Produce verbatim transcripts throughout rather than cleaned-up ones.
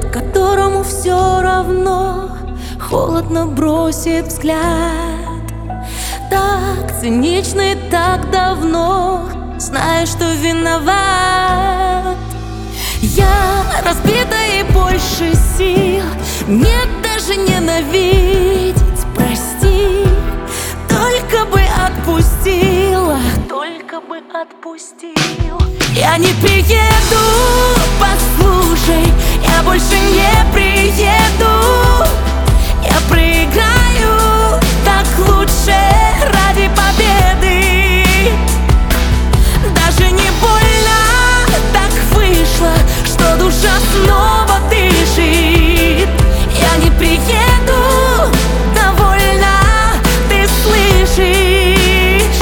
которому все равно холодно бросит взгляд. Так цинично и так давно, зная, что виноват. Я разбита и больше сил нет даже ненавидеть. Прости, только бы отпустила, только бы отпустил. Я не приеду, послушай, я больше не приеду. Я проиграю, так лучше ради победы. Даже не больно, так вышло, что душа снова дышит. Я не приеду, довольно, ты слышишь?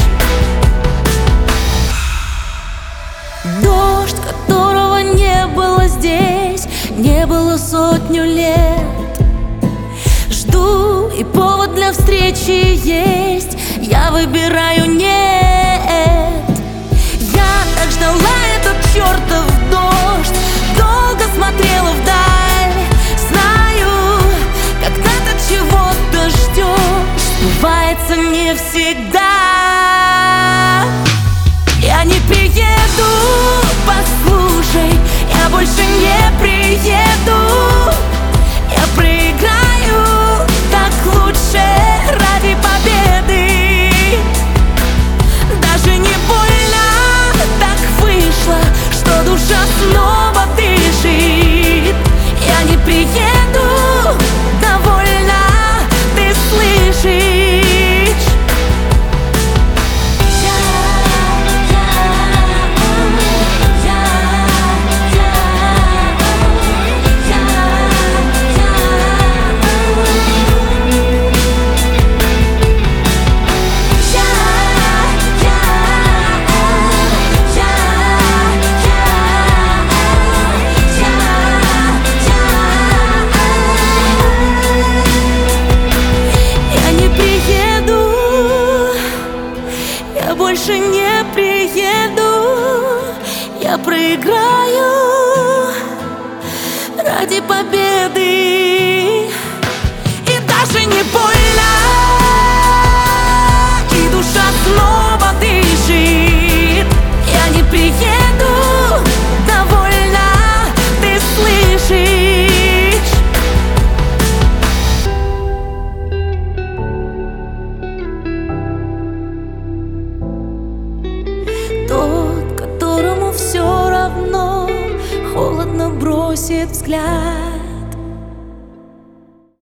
Дождь, которого не было здесь, не было сотню лет. Жду, и повод для встречи есть, я выбираю нет. Я так ждала этот чертов дождь, долго смотрела вдаль. Знаю, когда ты чего-то ждешь, сбывается не всегда. Я не приеду, послушай, я больше не приеду. Я проиграю, так лучше ради победы. Даже не больно, так вышло, что душа снова дышит. Я не приеду, довольно, ты слышишь? Больше не приеду, я проиграю ради победы. И даже не больно, и душа снова дышит. Я не приеду, довольно, ты слышишь? Тот, которому все равно холодно бросит взгляд.